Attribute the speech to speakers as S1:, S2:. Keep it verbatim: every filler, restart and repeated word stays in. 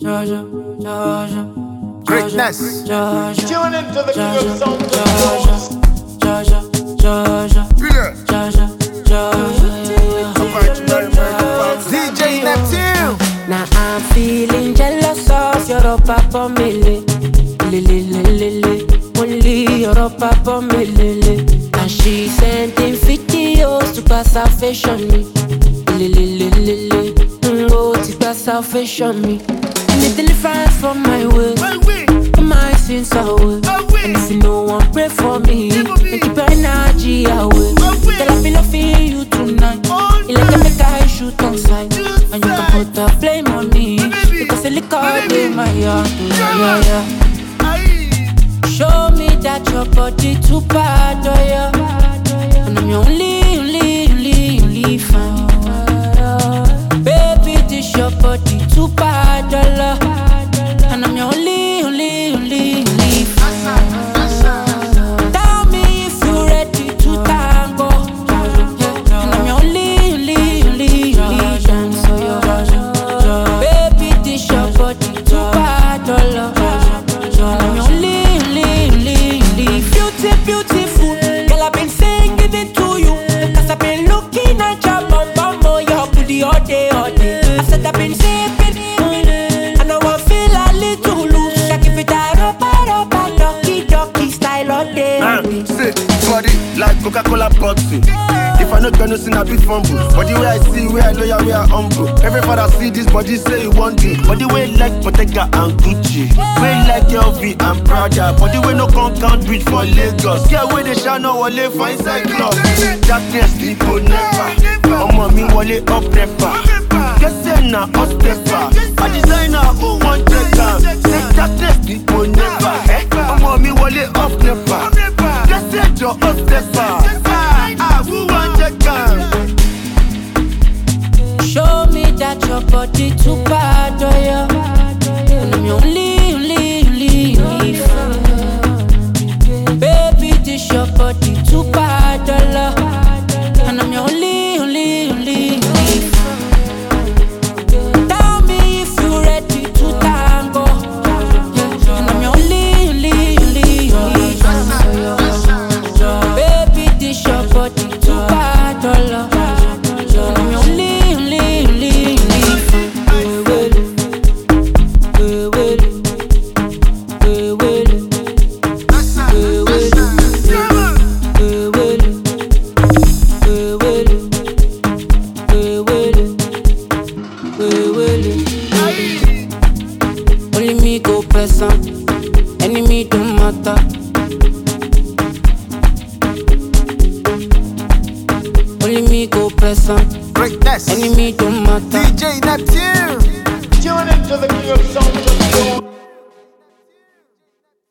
S1: Georgia, Georgia,
S2: Greatness.
S1: Georgia,
S3: Tune into the King of Sound.
S1: Georgia, Georgia, Georgia,
S2: Yeah.
S1: Georgia, Georgia.
S2: D J Neptune.
S1: Now I'm feeling jealous of your papa mele, lele lele, only your papa mele. And she sending videos to pass her fashion me, lele lele, go to pass her fashion me. And it deliverance from my way, my sins away. And if you no one pray for me, then keep your energy away. Girl, I be loving you tonight. You like to make I shoot on sight, and you can put the flame on me because the liquor in my heart. Yeah, yeah. Show me that your body too bad, oh yeah. And I'm your only, only, only, only fan. Baby, this your body too bad, oh yeah. And I'm your only, only, only, only fan. Tell me if you're ready to tango. And I'm your only, only, only, only fan. So yeah. Baby, this your body too bad, oh yeah. And I'm your only, only, only, only beauty, beautiful. Girl, I've been singing it to you because I've been looking at your bum bum, oh your booty all day, all day. I said I've been sipping, and now I feel a little loose. I give it a rubber, rubber, ducky, ducky style all day.
S4: Uh, sick body like Coca-Cola bottle. If I not gonna sin a bit fumble. But the way I see, where I know ya, where I humble. Every father see this body say you want it. But the way like Bottega and Gucci, way like L V and Prada. But the way no can count bridge for Lagos. Yeah, where they shall know wale for inside club. Darkness people never. Omo mi wale up never. Guess say na us never. A designer who want check down. Say darkness people never. Omo mi wale up never. Guess say your us never. Ah, who want check down?
S1: Show me that your body too bad, oh yeah. And I'm your only, only, only, only fan. Baby, this your body too bad, oh yeah. And I'm your only, only, only, only fan. Tell me if you're ready to tango. And I'm your only, only, only, only fan. Baby, this your body too bad, oh yeah. And I'm your only, only, only, only fan. We will, we will, we will, we will, we will, we will, we will, we will. Only me go person, enemy don't matter. Only me go person,
S2: Greatness.
S1: enemy don't matter.
S2: D J Neptune.